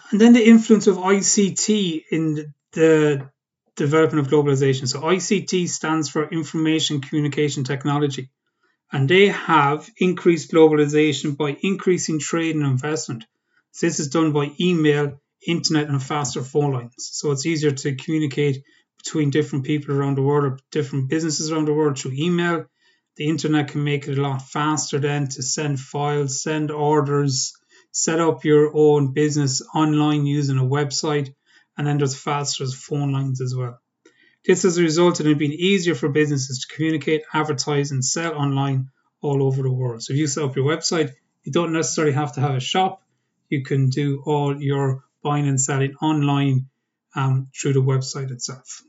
And then the influence of ICT in the development of globalization. So ICT stands for Information Communication Technology, and they have increased globalization by increasing trade and investment. So this is done by email, internet, and faster phone lines. So it's easier to communicate between different people around the world or different businesses around the world through email. The internet can make it a lot faster then to send files, send orders, set up your own business online using a website, and then there's faster phone lines as well. This has resulted in it being easier for businesses to communicate, advertise, and sell online all over the world. So if you set up your website, you don't necessarily have to have a shop. You can do all your buying and selling online through the website itself.